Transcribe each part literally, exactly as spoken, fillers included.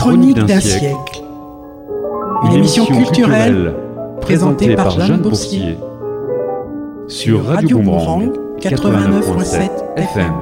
Chronique d'un siècle. Une émission culturelle présentée par Jeanne Boursier sur Radio Boomerang quatre-vingt-neuf virgule sept F M.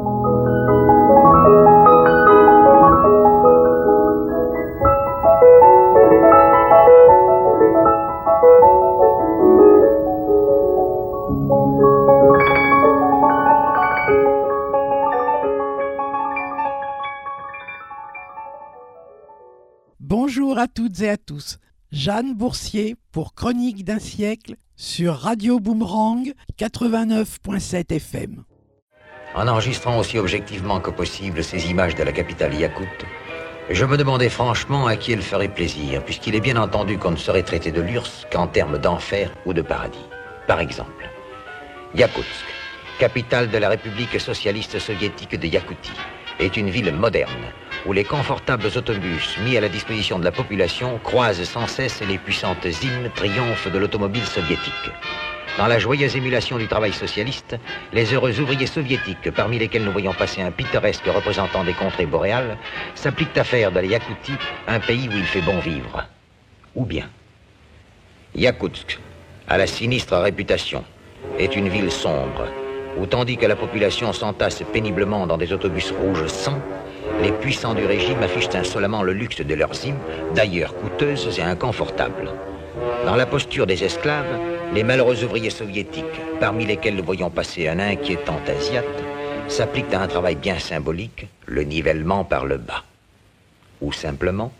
Bonjour à toutes et à tous, Jeanne Boursier pour Chronique d'un siècle sur Radio Boomerang quatre-vingt-neuf virgule sept F M. En enregistrant aussi objectivement que possible ces images de la capitale Iakoute, je me demandais franchement à qui elle ferait plaisir, puisqu'il est bien entendu qu'on ne saurait traiter de l'U R S S qu'en termes d'enfer ou de paradis. Par exemple, Iakoutsk, capitale de la République socialiste soviétique de Iakoutie, est une ville moderne, où les confortables autobus mis à la disposition de la population croisent sans cesse les puissantes hymnes triomphes de l'automobile soviétique. Dans la joyeuse émulation du travail socialiste, les heureux ouvriers soviétiques, parmi lesquels nous voyons passer un pittoresque représentant des contrées boréales, s'appliquent à faire de la Iakoutie un pays où il fait bon vivre. Ou bien, Iakoutsk, à la sinistre réputation, est une ville sombre, où tandis que la population s'entasse péniblement dans des autobus rouges sang, les puissants du régime affichent insolemment le luxe de leurs hymnes, d'ailleurs coûteuses et inconfortables. Dans la posture des esclaves, les malheureux ouvriers soviétiques, parmi lesquels nous voyons passer un inquiétant asiate, s'appliquent à un travail bien symbolique, le nivellement par le bas. Ou simplement,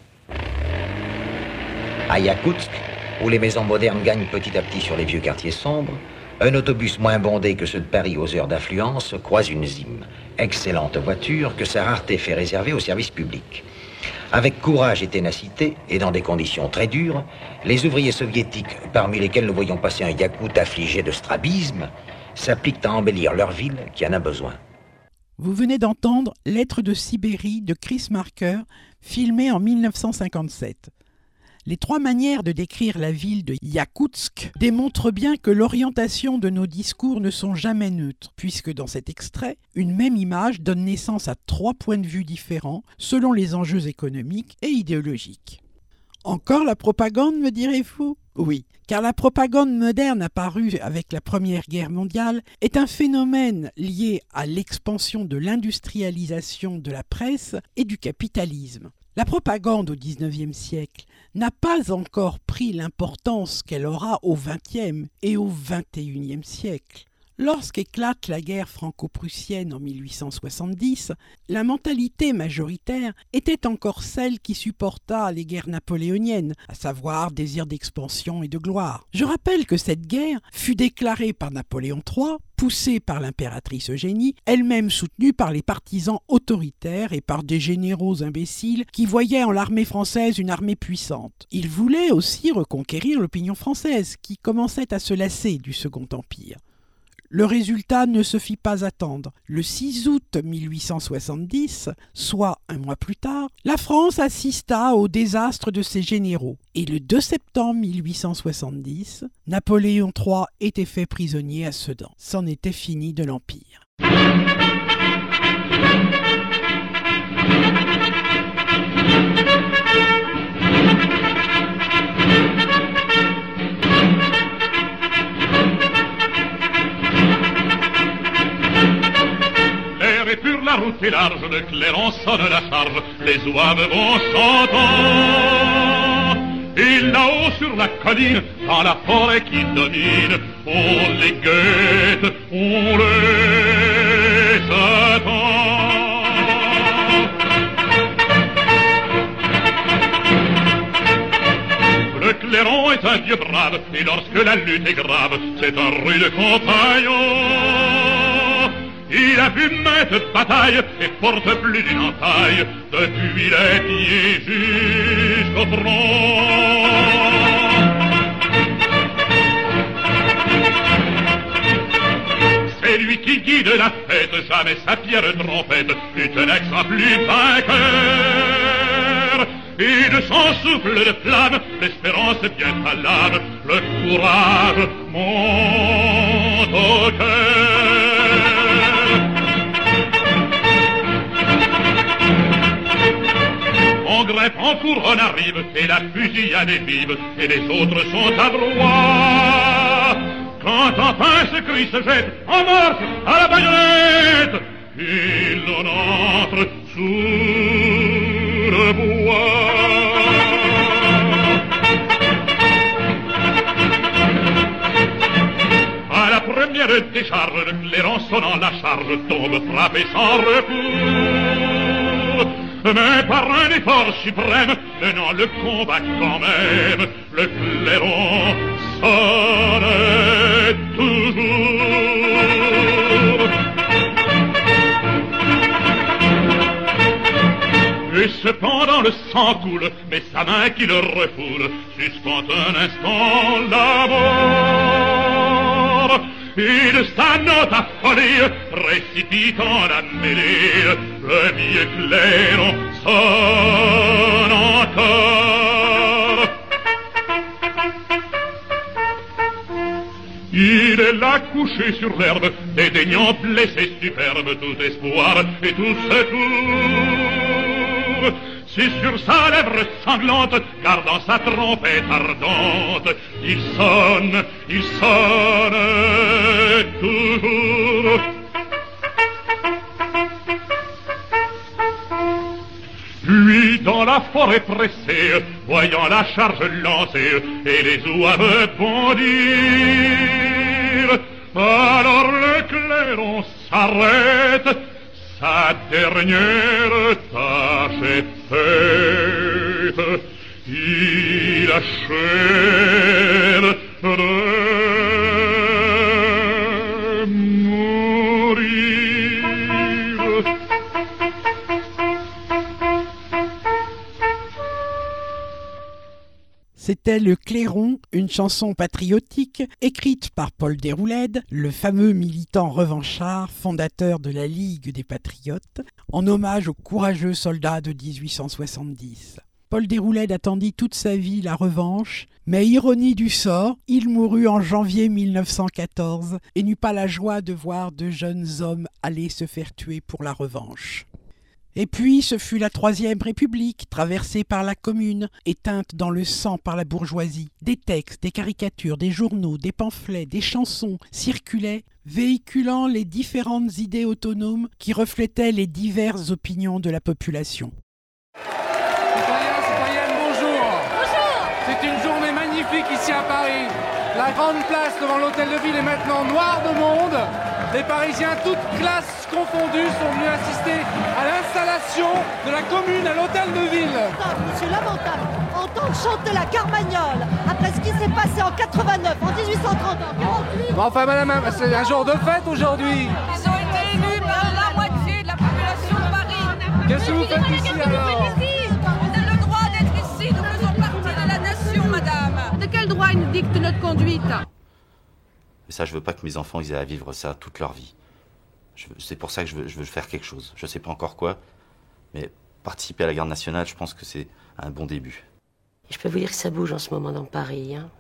à Iakoutsk, où les maisons modernes gagnent petit à petit sur les vieux quartiers sombres, un autobus moins bondé que ceux de Paris aux heures d'affluence croise une Zim, excellente voiture que sa rareté fait réserver au service public. Avec courage et ténacité, et dans des conditions très dures, les ouvriers soviétiques, parmi lesquels nous voyons passer un Iakoute affligé de strabisme, s'appliquent à embellir leur ville qui en a besoin. Vous venez d'entendre Lettre de Sibérie de Chris Marker, filmé en dix-neuf cent cinquante-sept. Les trois manières de décrire la ville de Iakoutsk démontrent bien que l'orientation de nos discours ne sont jamais neutres, puisque dans cet extrait, une même image donne naissance à trois points de vue différents selon les enjeux économiques et idéologiques. Encore la propagande, me direz-vous ? Oui, car la propagande moderne apparue avec la Première Guerre mondiale est un phénomène lié à l'expansion de l'industrialisation de la presse et du capitalisme. La propagande au dix-neuvième siècle n'a pas encore pris l'importance qu'elle aura au vingtième et au vingt et unième siècle. Lorsqu'éclate la guerre franco-prussienne en mille huit cent soixante-dix, la mentalité majoritaire était encore celle qui supporta les guerres napoléoniennes, à savoir désir d'expansion et de gloire. Je rappelle que cette guerre fut déclarée par Napoléon trois, poussée par l'impératrice Eugénie, elle-même soutenue par les partisans autoritaires et par des généraux imbéciles qui voyaient en l'armée française une armée puissante. Ils voulaient aussi reconquérir l'opinion française, qui commençait à se lasser du Second Empire. Le résultat ne se fit pas attendre. Le six août mille huit cent soixante-dix, soit un mois plus tard, la France assista au désastre de ses généraux. Et le deux septembre mille huit cent soixante-dix, Napoléon trois était fait prisonnier à Sedan. C'en était fini de l'Empire. La route est large, de clairon sonne la charge, les ouaves vont chantant. Et là-haut sur la colline, dans la forêt qui domine, on les guette, on les attend. Le clairon est un vieux brave, et lorsque la lutte est grave, c'est un rude compagnon. Il a vu maintes batailles et porte plus d'une entaille, depuis les pieds jusqu'au front. C'est lui qui guide la fête, jamais sa fière trompette fut un accent plus vainqueur. Et de son souffle de flamme, l'espérance bien à l'âme, le courage monte au cœur. On greffe grand couronne arrive, et la fusillade est vive, et les autres sont à droite. Quand enfin ce cri se jette, en marche, à la baïonnette, il en entre sous le bois. À la première décharge, le clairon sonnant la charge tombe frappé sans recours. Mais par un effort suprême, menant le combat quand même, le clairon sonne toujours. Et cependant le sang coule, mais sa main qui le refoule suspend un instant la mort. Et de sa note affolée, précipitant la mêlée, le vieux clairon sonne encore. Il est là couché sur l'herbe, dédaignant blessé superbe tout espoir et tout secours. C'est sur sa lèvre sanglante, gardant sa trompette ardente, il sonne, il sonne toujours. Lui dans la forêt pressée, voyant la charge lancée et les ouaves bondir, alors le clairon s'arrête, sa dernière tâche est faite, il achève de mourir. C'était Le Clairon, une chanson patriotique écrite par Paul Déroulède, le fameux militant revanchard fondateur de la Ligue des Patriotes, en hommage aux courageux soldats de dix-huit cent soixante-dix. Paul Déroulède attendit toute sa vie la revanche, mais ironie du sort, il mourut en janvier mille neuf cent quatorze et n'eut pas la joie de voir de jeunes hommes aller se faire tuer pour la revanche. Et puis ce fut la Troisième République, traversée par la Commune, éteinte dans le sang par la bourgeoisie. Des textes, des caricatures, des journaux, des pamphlets, des chansons circulaient, véhiculant les différentes idées autonomes qui reflétaient les diverses opinions de la population. Citoyens, citoyennes, bonjour. Bonjour. C'est une journée magnifique ici à Paris. La grande place devant l'hôtel de ville est maintenant noire de monde. Les Parisiens, toutes classes confondues, sont venus assister à l'installation de la commune à l'hôtel de ville. Monsieur, lamentable, entendre chanter la Carmagnole après ce qui s'est passé en quatre-vingt-neuf, en dix-huit cent trente, en quarante-huit. Bon, enfin, madame, c'est un jour de fête aujourd'hui. Ils ont été élus par la moitié de la population de Paris. Qu'est-ce que vous faites ici alors? On a le droit d'être ici, nous faisons partie de la nation, madame. De quel droit il nous dicte notre conduite? Et ça, je veux pas que mes enfants ils aient à vivre ça toute leur vie. Je veux, c'est pour ça que je veux, je veux faire quelque chose. Je sais pas encore quoi, mais participer à la garde nationale, je pense que c'est un bon début. Je peux vous dire que ça bouge en ce moment dans Paris. Hein.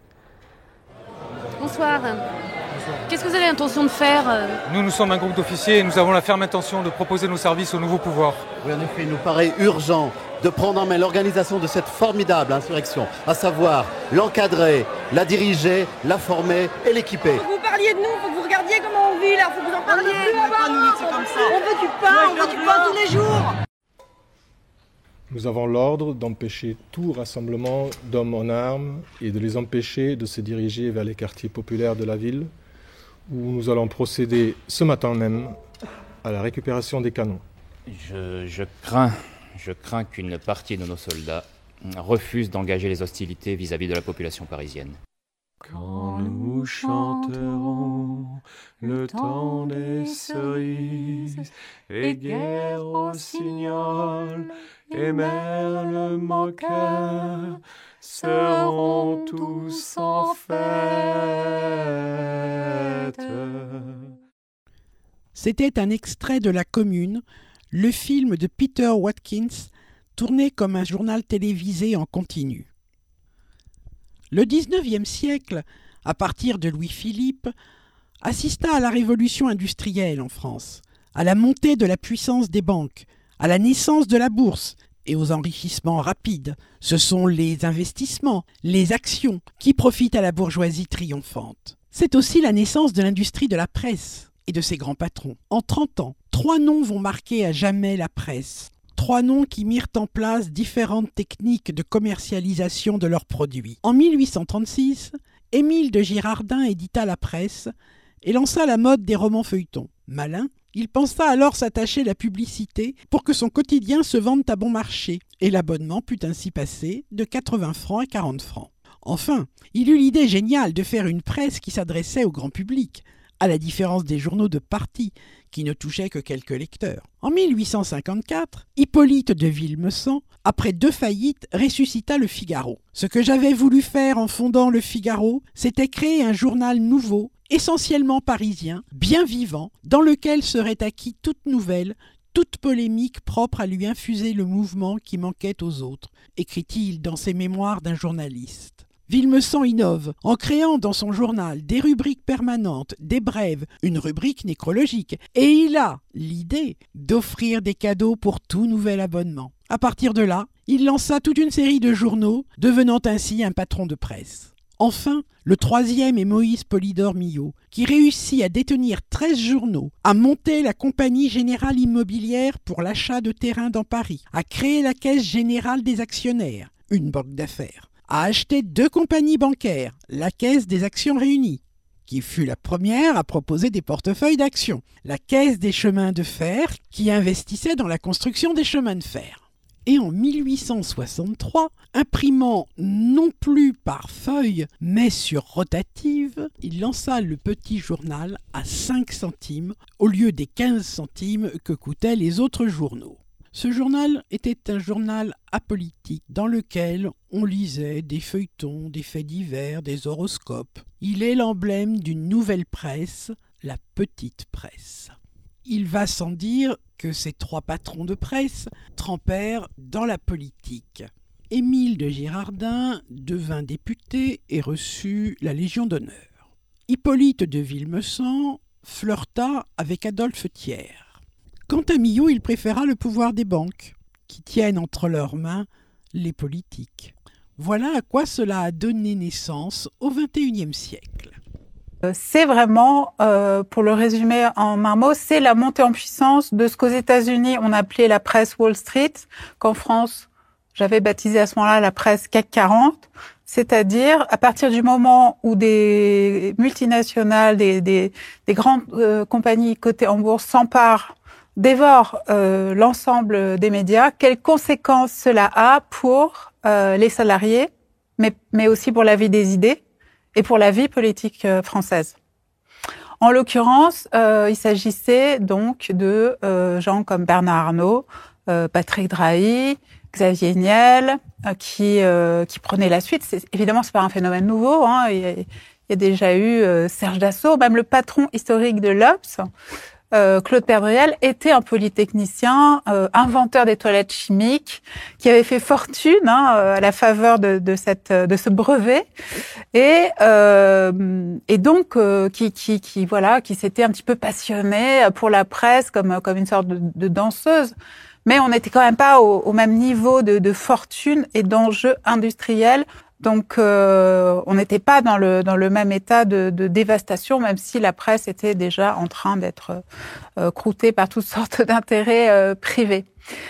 Bonsoir. Qu'est-ce que vous avez l'intention de faire? Nous, nous sommes un groupe d'officiers et nous avons la ferme intention de proposer nos services au nouveau pouvoir. Oui, en effet, il nous paraît urgent de prendre en main l'organisation de cette formidable insurrection, à savoir l'encadrer, la diriger, la former et l'équiper. Faut que vous parliez de nous, faut que vous regardiez comment on vit là, faut que vous en parliez. On veut pas nous laisser comme ça. On veut du pain, on veut du pain tous les jours. Nous avons l'ordre d'empêcher tout rassemblement d'hommes en armes et de les empêcher de se diriger vers les quartiers populaires de la ville, où nous allons procéder ce matin même à la récupération des canons. Je, je crains, je crains qu'une partie de nos soldats refuse d'engager les hostilités vis-à-vis de la population parisienne. Quand nous chanterons le temps des cerises, et guerre au rossignol et merle moqueur seront tous en fête. C'était un extrait de La Commune, le film de Peter Watkins, tourné comme un journal télévisé en continu. Le dix-neuvième siècle, à partir de Louis-Philippe, assista à la révolution industrielle en France, à la montée de la puissance des banques, à la naissance de la bourse, et aux enrichissements rapides. Ce sont les investissements, les actions qui profitent à la bourgeoisie triomphante. C'est aussi la naissance de l'industrie de la presse et de ses grands patrons. En trente ans, trois noms vont marquer à jamais la presse. Trois noms qui mirent en place différentes techniques de commercialisation de leurs produits. En mille huit cent trente-six, Émile de Girardin édita la presse et lança la mode des romans feuilletons. Malin, il pensa alors s'attacher la publicité pour que son quotidien se vende à bon marché, et l'abonnement put ainsi passer de quatre-vingts francs à quarante francs. Enfin, il eut l'idée géniale de faire une presse qui s'adressait au grand public, à la différence des journaux de parti, qui ne touchaient que quelques lecteurs. En mille huit cent cinquante-quatre, Hippolyte de Villemessant, après deux faillites, ressuscita le Figaro. Ce que j'avais voulu faire en fondant le Figaro, c'était créer un journal nouveau, essentiellement parisien, bien vivant, dans lequel serait acquis toute nouvelle, toute polémique propre à lui infuser le mouvement qui manquait aux autres, écrit-il dans ses mémoires d'un journaliste. Villemessant innove en créant dans son journal des rubriques permanentes, des brèves, une rubrique nécrologique, et il a l'idée d'offrir des cadeaux pour tout nouvel abonnement. À partir de là, il lança toute une série de journaux, devenant ainsi un patron de presse. Enfin, le troisième est Moïse Polydore Millot, qui réussit à détenir treize journaux, à monter la Compagnie Générale Immobilière pour l'achat de terrains dans Paris, à créer la Caisse Générale des Actionnaires, une banque d'affaires, à acheter deux compagnies bancaires, la Caisse des Actions Réunies, qui fut la première à proposer des portefeuilles d'actions, la Caisse des Chemins de Fer, qui investissait dans la construction des chemins de fer. Et en mille huit cent soixante-trois, imprimant non plus par feuille, mais sur rotative, il lança le petit journal à cinq centimes au lieu des quinze centimes que coûtaient les autres journaux. Ce journal était un journal apolitique dans lequel on lisait des feuilletons, des faits divers, des horoscopes. Il est l'emblème d'une nouvelle presse, la petite presse. Il va sans dire que ces trois patrons de presse trempèrent dans la politique. Émile de Girardin devint député et reçut la Légion d'honneur. Hippolyte de Villemessant flirta avec Adolphe Thiers. Quant à Millot, il préféra le pouvoir des banques, qui tiennent entre leurs mains les politiques. Voilà à quoi cela a donné naissance au vingt et unième siècle. C'est vraiment, euh, pour le résumer en un mot, c'est la montée en puissance de ce qu'aux États-Unis on appelait la presse Wall Street, qu'en France j'avais baptisé à ce moment-là la presse C A C quarante, c'est-à-dire à partir du moment où des multinationales, des, des, des grandes euh, compagnies cotées en bourse s'emparent, dévorent euh, l'ensemble des médias, quelles conséquences cela a pour euh, les salariés, mais, mais aussi pour la vie des idées et pour la vie politique française. En l'occurrence, euh, il s'agissait donc de euh, gens comme Bernard Arnault, euh, Patrick Drahi, Xavier Niel, euh, qui euh, qui prenaient la suite. C'est, évidemment, c'est pas un phénomène nouveau. Hein. Il, y a, il y a déjà eu euh, Serge Dassault, même le patron historique de l'Obs, euh, Claude Perdriel, était un polytechnicien, euh, inventeur des toilettes chimiques, qui avait fait fortune hein, à la faveur de, de cette de ce brevet, et euh, et donc euh, qui qui qui voilà, qui s'était un petit peu passionné pour la presse comme comme une sorte de, de danseuse. Mais on n'était quand même pas au, au même niveau de, de fortune et d'enjeux industriels. Donc, euh, on n'était pas dans le dans le même état de, de dévastation, même si la presse était déjà en train d'être euh, croûtée par toutes sortes d'intérêts euh, privés.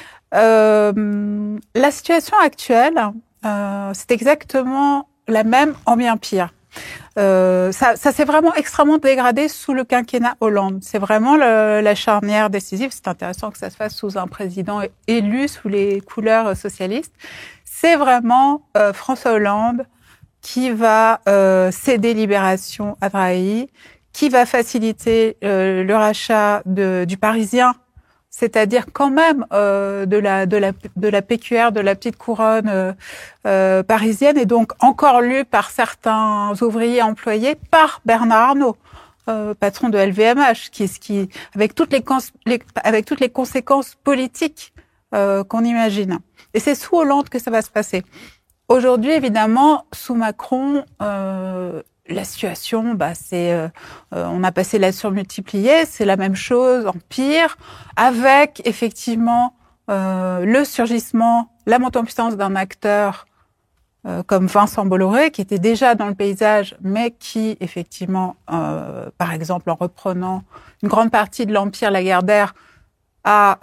Euh, la situation actuelle, euh, c'est exactement la même en bien pire. Euh, ça, ça s'est vraiment extrêmement dégradé sous le quinquennat Hollande. C'est vraiment le, la charnière décisive. C'est intéressant que ça se fasse sous un président élu sous les couleurs socialistes. C'est vraiment euh, François Hollande qui va euh, céder Libération à Drahi, qui va faciliter euh, le rachat de, du Parisien, c'est-à-dire quand même euh, de la de la de la P Q R, de la petite couronne euh, euh, parisienne, et donc encore lu par certains ouvriers employés par Bernard Arnault, euh, patron de L V M H, qui qui avec toutes les, cons, les avec toutes les conséquences politiques euh, qu'on imagine. Et c'est sous Hollande que ça va se passer. Aujourd'hui, évidemment, sous Macron, euh, la situation, bah, c'est, euh, on a passé la surmultipliée, c'est la même chose, en pire, avec effectivement euh, le surgissement, la montée en puissance d'un acteur euh, comme Vincent Bolloré, qui était déjà dans le paysage, mais qui, effectivement, euh, par exemple, en reprenant une grande partie de l'Empire Lagardère, a,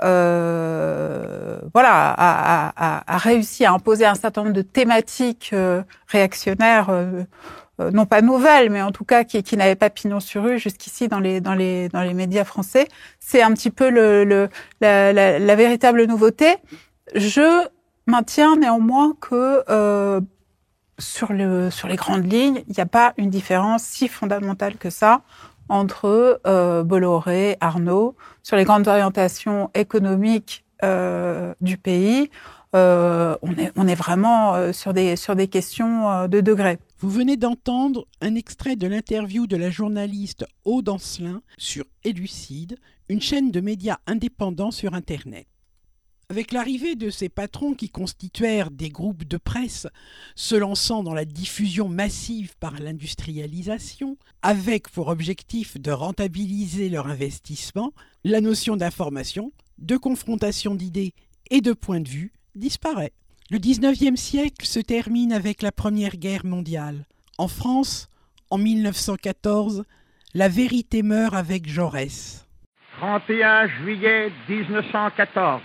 euh, voilà, a, a, a, a réussi à imposer un certain nombre de thématiques euh, réactionnaires, euh, euh, non pas nouvelles, mais en tout cas qui, qui n'avaient pas pignon sur rue jusqu'ici dans les, dans les, dans les médias français. C'est un petit peu le, le, la, la, la véritable nouveauté. Je maintiens néanmoins que euh, sur, le, sur les grandes lignes, il n'y a pas une différence si fondamentale que ça entre euh, Bolloré, Arnault, sur les grandes orientations économiques euh, du pays. Euh, on est, on est vraiment euh, sur des, sur des questions euh, de degré. Vous venez d'entendre un extrait de l'interview de la journaliste Aude Ancelin sur Élucide, une chaîne de médias indépendants sur Internet. Avec l'arrivée de ces patrons qui constituèrent des groupes de presse se lançant dans la diffusion massive par l'industrialisation, avec pour objectif de rentabiliser leur investissement, la notion d'information, de confrontation d'idées et de point de vue disparaît. Le dix-neuvième siècle se termine avec la Première Guerre mondiale. En France, en mille neuf cent quatorze, la vérité meurt avec Jaurès. trente et un juillet mille neuf cent quatorze.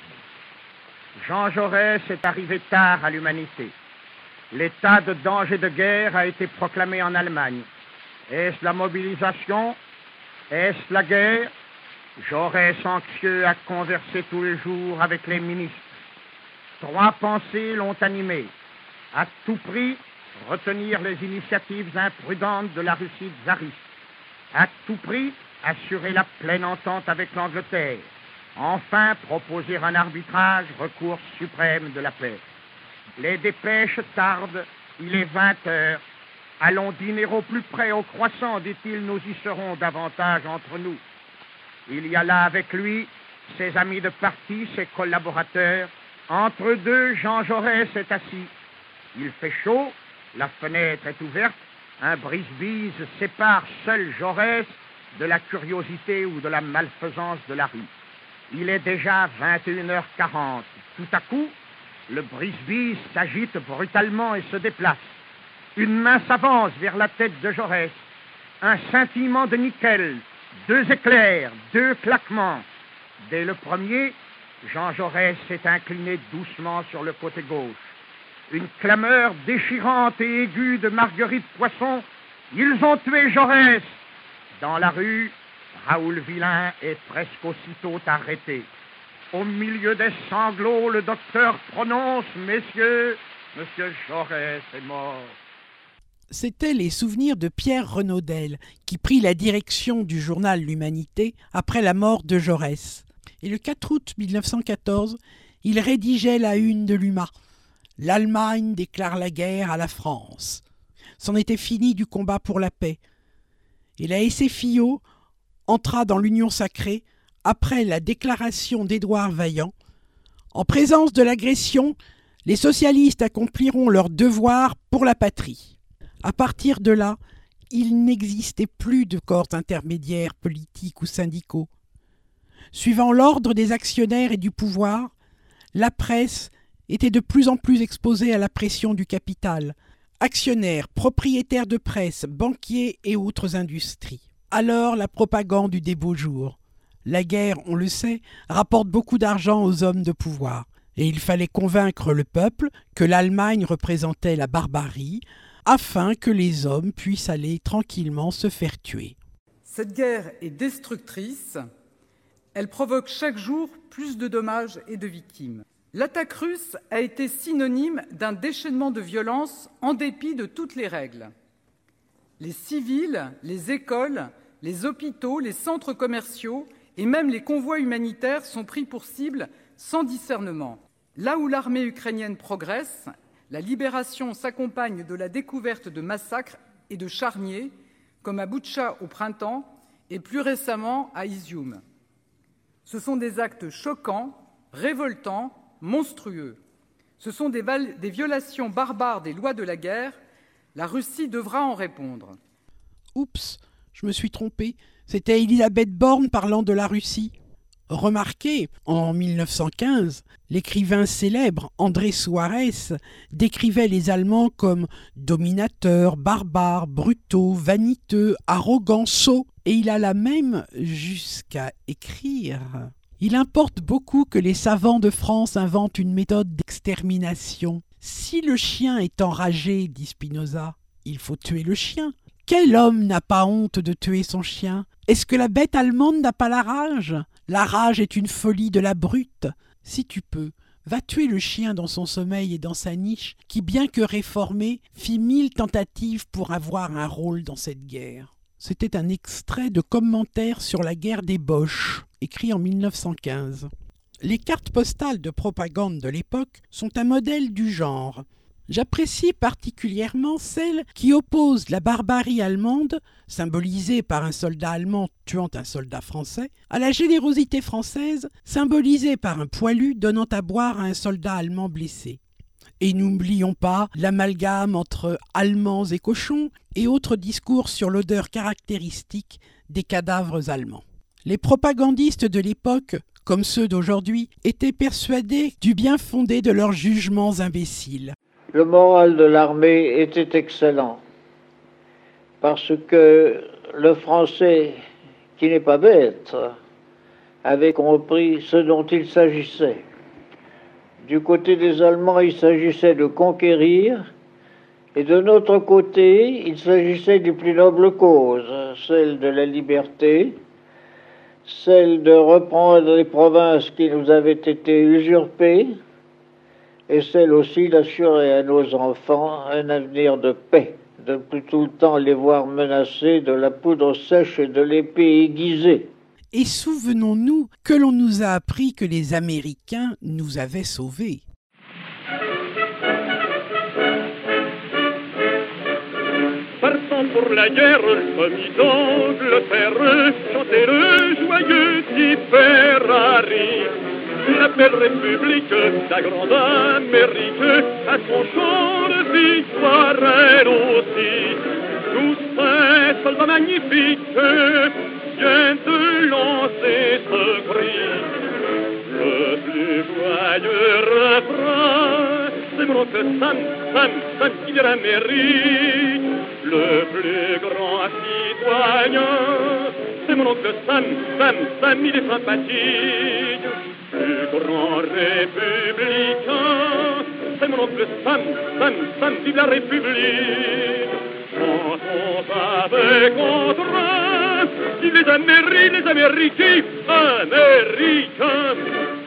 Jean Jaurès est arrivé tard à l'humanité. L'état de danger de guerre a été proclamé en Allemagne. Est-ce la mobilisation? Est-ce la guerre? Jaurès anxieux a conversé tous les jours avec les ministres. Trois pensées l'ont animé. À tout prix, retenir les initiatives imprudentes de la Russie tsariste. À tout prix, assurer la pleine entente avec l'Angleterre. Enfin, proposer un arbitrage, recours suprême de la paix. Les dépêches tardent, il est vingt heures. Allons dîner au plus près au croissant, dit-il, nous y serons davantage entre nous. Il y a là avec lui ses amis de parti, ses collaborateurs. Entre deux, Jean Jaurès est assis. Il fait chaud, la fenêtre est ouverte, un brise-bise sépare seul Jaurès de la curiosité ou de la malfaisance de la rue. Il est déjà vingt et une heures quarante. Tout à coup, le brise-bise s'agite brutalement et se déplace. Une main s'avance vers la tête de Jaurès. Un scintillement de nickel, deux éclairs, deux claquements. Dès le premier, Jean Jaurès s'est incliné doucement sur le côté gauche. Une clameur déchirante et aiguë de Marguerite Poisson. Ils ont tué Jaurès. Dans la rue, Raoul Villain est presque aussitôt arrêté. Au milieu des sanglots, le docteur prononce « Messieurs, Monsieur Jaurès est mort ». C'étaient les souvenirs de Pierre Renaudel, qui prit la direction du journal L'Humanité après la mort de Jaurès. Et le quatre août mille neuf cent quatorze, il rédigeait la une de l'U M A. L'Allemagne déclare la guerre à la France. C'en était fini du combat pour la paix. Et la S F I O entra dans l'Union sacrée après la déclaration d'Édouard Vaillant. En présence de l'agression, les socialistes accompliront leur devoir pour la patrie. À partir de là, il n'existait plus de corps intermédiaires politiques ou syndicaux. Suivant l'ordre des actionnaires et du pouvoir, la presse était de plus en plus exposée à la pression du capital, actionnaires, propriétaires de presse, banquiers et autres industries. Alors la propagande du des beaux jours. La guerre, on le sait, rapporte beaucoup d'argent aux hommes de pouvoir. Et il fallait convaincre le peuple que l'Allemagne représentait la barbarie, afin que les hommes puissent aller tranquillement se faire tuer. Cette guerre est destructrice. Elle provoque chaque jour plus de dommages et de victimes. L'attaque russe a été synonyme d'un déchaînement de violence en dépit de toutes les règles. Les civils, les écoles, les hôpitaux, les centres commerciaux et même les convois humanitaires sont pris pour cible sans discernement. Là où l'armée ukrainienne progresse, la libération s'accompagne de la découverte de massacres et de charniers, comme à Boutcha au printemps et plus récemment à Izium. Ce sont des actes choquants, révoltants, monstrueux. Ce sont des, val- des violations barbares des lois de la guerre. La Russie devra en répondre. Oups, je me suis trompé. C'était Elisabeth Borne parlant de la Russie. Remarquez, en mille neuf cent quinze, l'écrivain célèbre André Suarez décrivait les Allemands comme dominateurs, barbares, brutaux, vaniteux, arrogants, sots, et il alla même jusqu'à écrire. Il importe beaucoup que les savants de France inventent une méthode d'extermination. Si le chien est enragé, dit Spinoza, il faut tuer le chien. Quel homme n'a pas honte de tuer son chien? Est-ce que la bête allemande n'a pas la rage? La rage est une folie de la brute. Si tu peux, va tuer le chien dans son sommeil et dans sa niche, qui, bien que réformé, fit mille tentatives pour avoir un rôle dans cette guerre. C'était un extrait de commentaire sur la guerre des Boches, écrit en mille neuf cent quinze. Les cartes postales de propagande de l'époque sont un modèle du genre. J'apprécie particulièrement celle qui oppose la barbarie allemande, symbolisée par un soldat allemand tuant un soldat français, à la générosité française, symbolisée par un poilu donnant à boire à un soldat allemand blessé. Et n'oublions pas l'amalgame entre Allemands et cochons et autres discours sur l'odeur caractéristique des cadavres allemands. Les propagandistes de l'époque, comme ceux d'aujourd'hui, étaient persuadés du bien fondé de leurs jugements imbéciles. Le moral de l'armée était excellent, parce que le Français, qui n'est pas bête, avait compris ce dont il s'agissait. Du côté des Allemands, il s'agissait de conquérir, et de notre côté, il s'agissait des plus nobles causes, celle de la liberté, celle de reprendre les provinces qui nous avaient été usurpées, et celle aussi d'assurer à nos enfants un avenir de paix, de ne plus tout le temps les voir menacés de la poudre sèche et de l'épée aiguisée. Et souvenons-nous que l'on nous a appris que les Américains nous avaient sauvés. Partant pour la guerre, commis d'Angleterre, chantait le joyeux Tipperary. La belle République, la grande Amérique, à son chant de victoire elle aussi. Tous ces soldats magnifiques viennent de lancer ce cri. Le plus joyeux refrain, c'est mon oncle Sam, Sam, Sam qui vient d'Amérique. Le plus grand citoyen, c'est mon oncle Sam, Sam, Sam, il est sympathique. Le grand républicain, c'est mon oncle Sam, Sam, Sam, vive la République. Chantons avec entrain, vive les Américains, les Américains, Américains.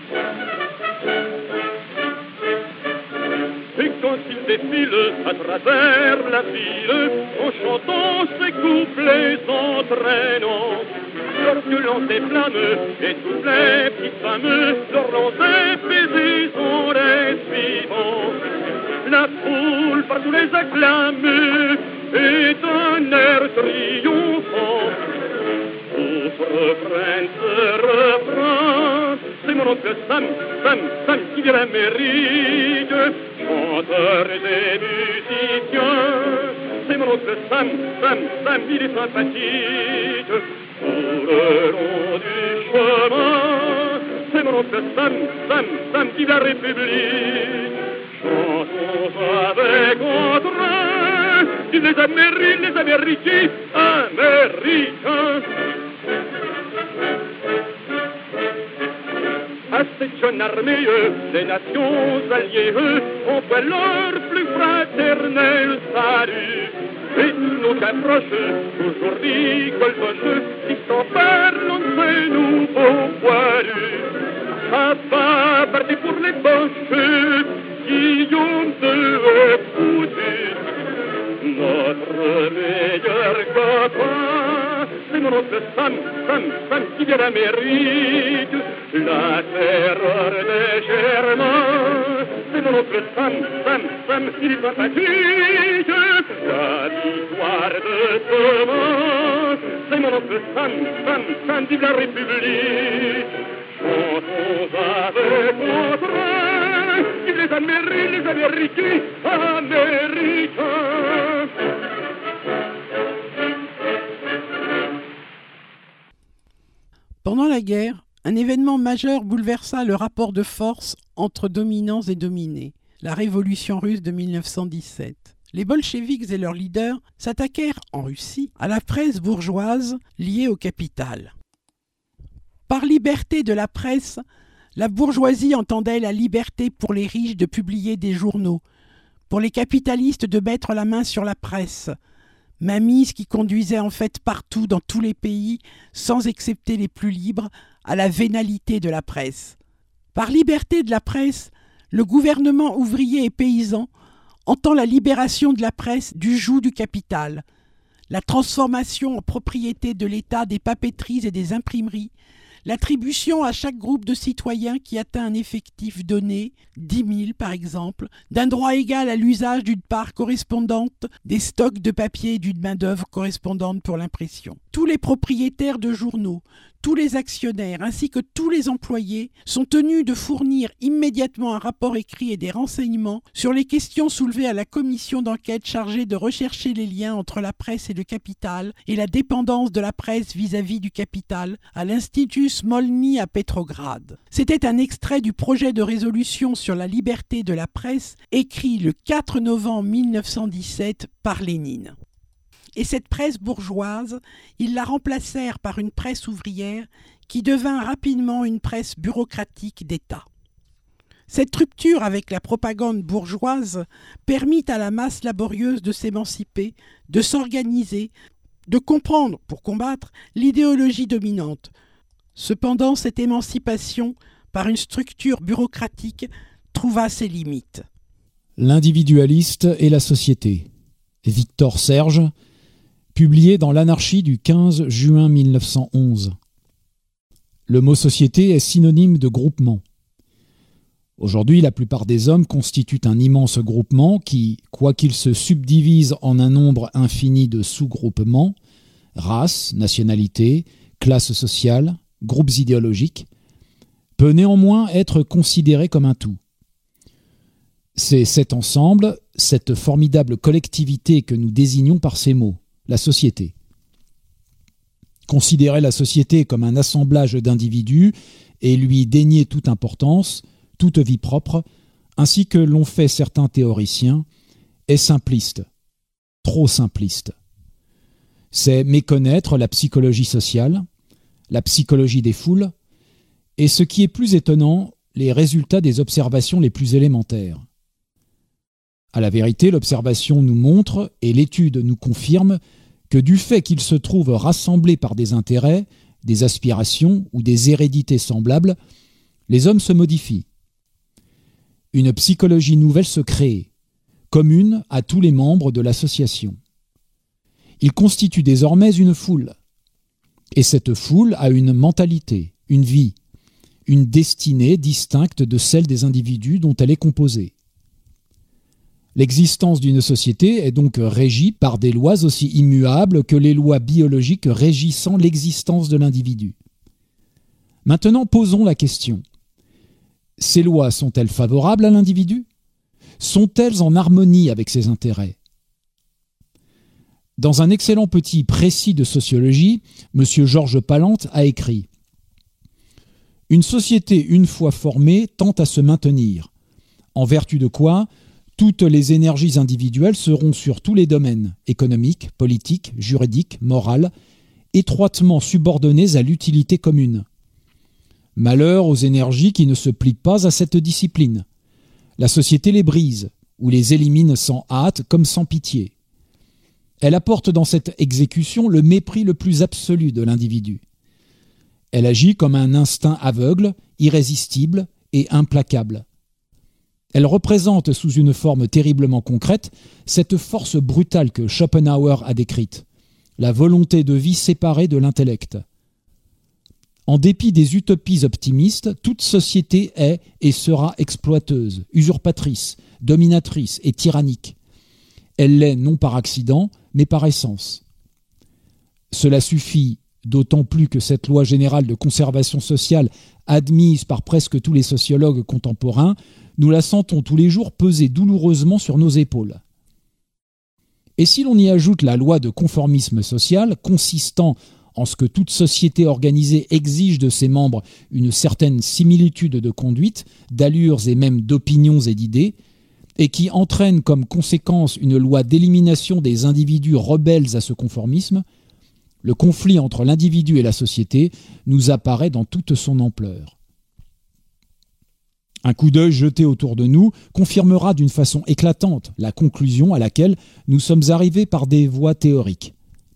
Et quand ils défilent à travers la ville, en chantant ces couplets entraînants, leurs violents et flammes, et toutes les petites femmes, leurs longs épées sont les suivants. La foule partout les acclame, et d'un air triomphant, tous reprennent ce refrain. C'est mon oncle Sam, Sam, Sam qui vient d'Amérique, chanteur des musiciens. C'est mon oncle Sam, Sam, Sam, il est sympathique. Tout le long du chemin, c'est mon oncle Sam, Sam, Sam, vive la République. Chantons avec entrain, vive les Américains, les Américains, Américains. À cette jeune armée, les nations alliées envoient leur plus fraternel salut. Et tous nos approches, aujourd'hui colpoches, ils s'emparent de ces nouveaux poilus. Ça va partir pour les Boches, Guillaume de Époudu. Notre meilleur copain, c'est mon oncle Sam, Sam, Sam qui vient d'Amérique. La terreur des Germains, c'est mon oncle Sam, Sam, Sam, il est sympathique. La victoire de demain, c'est mon oncle Sam, Sam, Sam, vive la République. Chantons avec entrain, vive les Américains, les Américains, Américains. Pendant la guerre, Un événement majeur bouleversa le rapport de force entre dominants et dominés, la révolution russe de mille neuf cent dix-sept. Les bolcheviks et leurs leaders s'attaquèrent en Russie à la presse bourgeoise liée au capital. Par liberté de la presse, la bourgeoisie entendait la liberté pour les riches de publier des journaux, pour les capitalistes de mettre la main sur la presse, mainmise qui conduisait en fait partout dans tous les pays, sans excepter les plus libres, à la vénalité de la presse. Par liberté de la presse, le gouvernement ouvrier et paysan entend la libération de la presse du joug du capital, la transformation en propriété de l'État des papeteries et des imprimeries, l'attribution à chaque groupe de citoyens qui atteint un effectif donné, dix mille par exemple, d'un droit égal à l'usage d'une part correspondante des stocks de papier et d'une main-d'œuvre correspondante pour l'impression. Tous les propriétaires de journaux, tous les actionnaires ainsi que tous les employés sont tenus de fournir immédiatement un rapport écrit et des renseignements sur les questions soulevées à la commission d'enquête chargée de rechercher les liens entre la presse et le capital et la dépendance de la presse vis-à-vis du capital à l'Institut Smolny à Petrograd. C'était un extrait du projet de résolution sur la liberté de la presse écrit le quatre novembre mille neuf cent dix-sept par Lénine. Et cette presse bourgeoise, ils la remplacèrent par une presse ouvrière qui devint rapidement une presse bureaucratique d'État. Cette rupture avec la propagande bourgeoise permit à la masse laborieuse de s'émanciper, de s'organiser, de comprendre, pour combattre, l'idéologie dominante. Cependant, cette émancipation, par une structure bureaucratique, trouva ses limites. L'individualiste et la société. Victor Serge, publié dans l'Anarchie du quinze juin mille neuf cent onze. Le mot société est synonyme de groupement. Aujourd'hui, la plupart des hommes constituent un immense groupement qui, quoiqu'il se subdivise en un nombre infini de sous-groupements, races, nationalités, classes sociales, groupes idéologiques, peut néanmoins être considéré comme un tout. C'est cet ensemble, cette formidable collectivité que nous désignons par ces mots, la société. Considérer la société comme un assemblage d'individus et lui dénier toute importance, toute vie propre, ainsi que l'ont fait certains théoriciens, est simpliste, trop simpliste. C'est méconnaître la psychologie sociale, la psychologie des foules, et ce qui est plus étonnant, les résultats des observations les plus élémentaires. À la vérité, l'observation nous montre, et l'étude nous confirme, que du fait qu'ils se trouvent rassemblés par des intérêts, des aspirations ou des hérédités semblables, les hommes se modifient. Une psychologie nouvelle se crée, commune à tous les membres de l'association. Ils constituent désormais une foule. Et cette foule a une mentalité, une vie, une destinée distincte de celle des individus dont elle est composée. L'existence d'une société est donc régie par des lois aussi immuables que les lois biologiques régissant l'existence de l'individu. Maintenant, posons la question. Ces lois sont-elles favorables à l'individu? Sont-elles en harmonie avec ses intérêts? Dans un excellent petit précis de sociologie, M. Georges Palante a écrit « Une société, une fois formée, tend à se maintenir, en vertu de quoi toutes les énergies individuelles seront sur tous les domaines, économiques, politiques, juridiques, morales, étroitement subordonnées à l'utilité commune. Malheur aux énergies qui ne se plient pas à cette discipline. La société les brise, ou les élimine sans hâte comme sans pitié. Elle apporte dans cette exécution le mépris le plus absolu de l'individu. Elle agit comme un instinct aveugle, irrésistible et implacable. Elle représente sous une forme terriblement concrète cette force brutale que Schopenhauer a décrite, la volonté de vie séparée de l'intellect. En dépit des utopies optimistes, toute société est et sera exploiteuse, usurpatrice, dominatrice et tyrannique. Elle l'est non par accident, mais par essence. Cela suffit, d'autant plus que cette loi générale de conservation sociale, admise par presque tous les sociologues contemporains, nous la sentons tous les jours peser douloureusement sur nos épaules. Et si l'on y ajoute la loi de conformisme social, consistant en ce que toute société organisée exige de ses membres une certaine similitude de conduite, d'allures et même d'opinions et d'idées, et qui entraîne comme conséquence une loi d'élimination des individus rebelles à ce conformisme, le conflit entre l'individu et la société nous apparaît dans toute son ampleur. Un coup d'œil jeté autour de nous confirmera d'une façon éclatante la conclusion à laquelle nous sommes arrivés par des voies théoriques.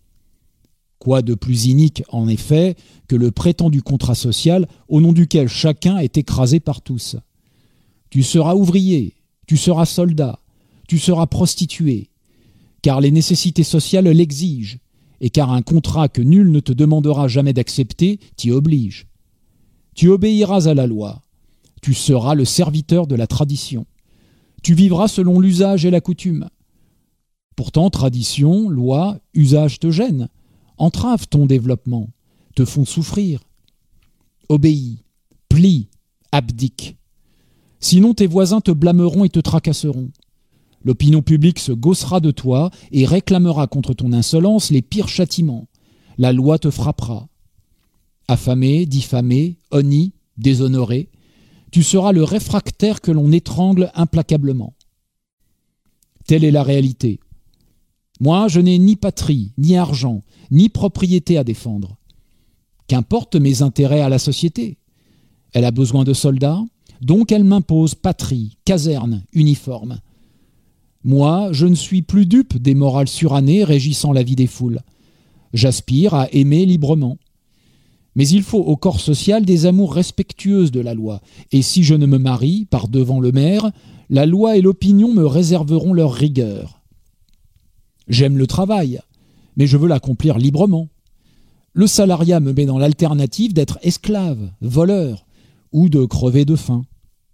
Quoi de plus inique, en effet, que le prétendu contrat social au nom duquel chacun est écrasé par tous. Tu seras ouvrier, tu seras soldat, tu seras prostitué, car les nécessités sociales l'exigent, et car un contrat que nul ne te demandera jamais d'accepter t'y oblige. Tu obéiras à la loi, tu seras le serviteur de la tradition, tu vivras selon l'usage et la coutume. Pourtant, tradition, loi, usage te gênent, entravent ton développement, te font souffrir. Obéis, plie, abdique. Sinon tes voisins te blâmeront et te tracasseront. L'opinion publique se gaussera de toi et réclamera contre ton insolence les pires châtiments. La loi te frappera. Affamé, diffamé, honni, déshonoré, tu seras le réfractaire que l'on étrangle implacablement. Telle est la réalité. Moi, je n'ai ni patrie, ni argent, ni propriété à défendre. Qu'importent mes intérêts à la société? Elle a besoin de soldats, donc elle m'impose patrie, caserne, uniforme. Moi, je ne suis plus dupe des morales surannées régissant la vie des foules. J'aspire à aimer librement. Mais il faut au corps social des amours respectueuses de la loi, et si je ne me marie, par devant le maire, la loi et l'opinion me réserveront leur rigueur. J'aime le travail, mais je veux l'accomplir librement. Le salariat me met dans l'alternative d'être esclave, voleur, ou de crever de faim.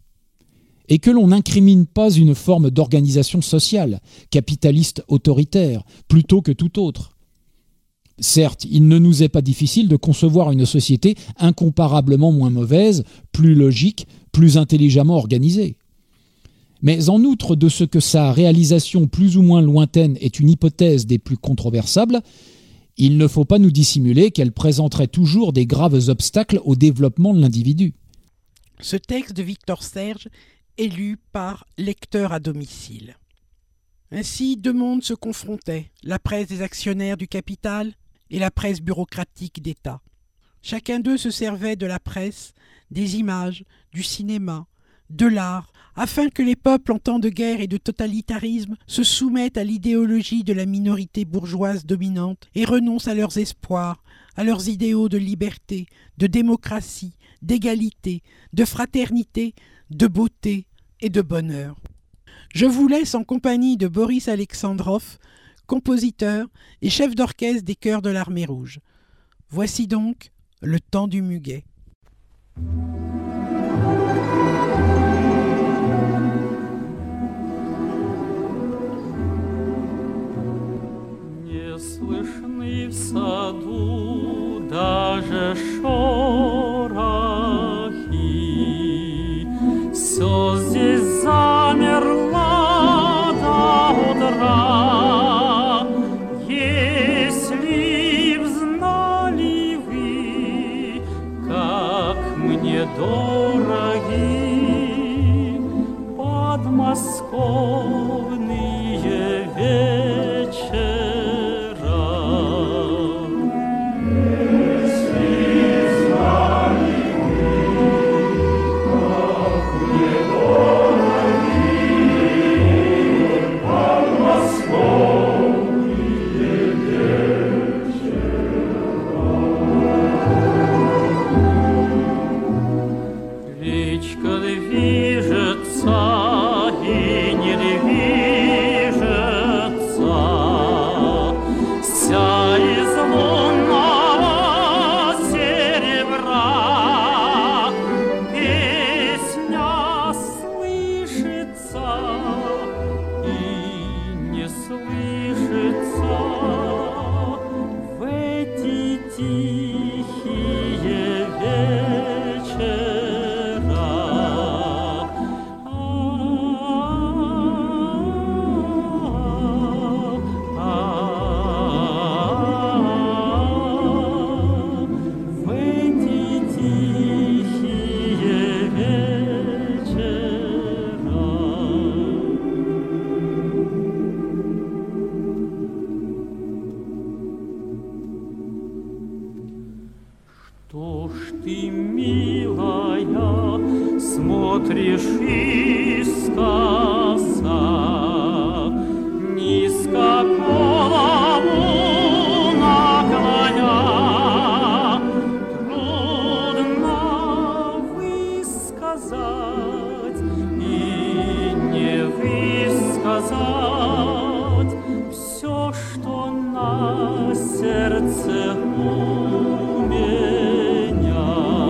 Et que l'on n'incrimine pas une forme d'organisation sociale, capitaliste autoritaire, plutôt que tout autre. Certes, il ne nous est pas difficile de concevoir une société incomparablement moins mauvaise, plus logique, plus intelligemment organisée. Mais en outre de ce que sa réalisation plus ou moins lointaine est une hypothèse des plus controversables, il ne faut pas nous dissimuler qu'elle présenterait toujours des graves obstacles au développement de l'individu. Ce texte de Victor Serge est lu par lecteurs à domicile. Ainsi, deux mondes se confrontaient, la presse des actionnaires du capital et la presse bureaucratique d'État. Chacun d'eux se servait de la presse, des images, du cinéma, de l'art, afin que les peuples en temps de guerre et de totalitarisme se soumettent à l'idéologie de la minorité bourgeoise dominante et renoncent à leurs espoirs, à leurs idéaux de liberté, de démocratie, d'égalité, de fraternité, de beauté et de bonheur. Je vous laisse en compagnie de Boris Alexandrov, compositeur et chef d'orchestre des chœurs de l'Armée rouge. Voici donc Le temps du muguet. Не слышны в саду даже шорохи, все здесь замерло до утра. Если б знали вы, как мне дороги подмосковные вечера. Что ж ты, милая, смотришь искоса, низко голову наклоня? Трудно высказать и не высказать все, что на сердце у меня.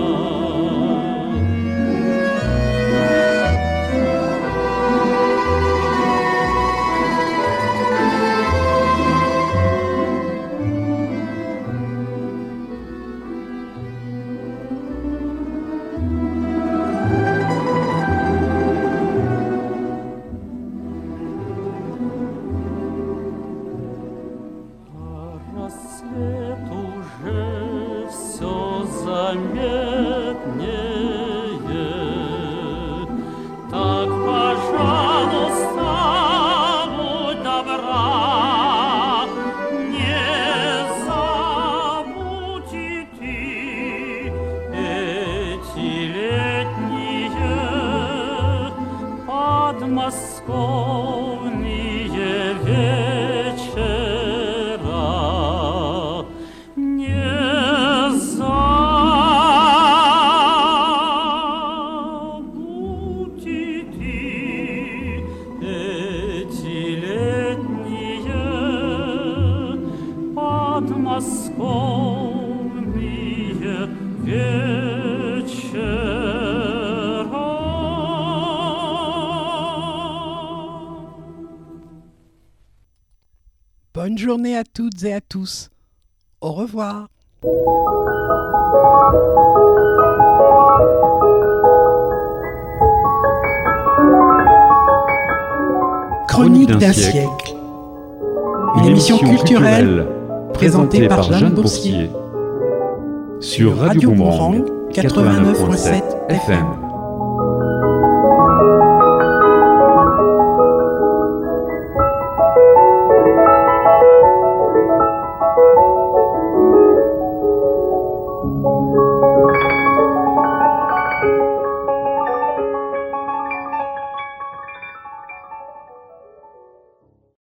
Рассвет уже все заметнее. Так, пожалуйста, будь добра, не забудь и ты эти летние подмосковные вечера. Не забудь и ты эти летние подмосковные вечера. Bonne journée à toutes et à tous. Au revoir. Chronique d'un siècle. Une émission culturelle présentée par Jeanne Boursier sur Radio Boomerang quatre-vingt-neuf virgule sept F M.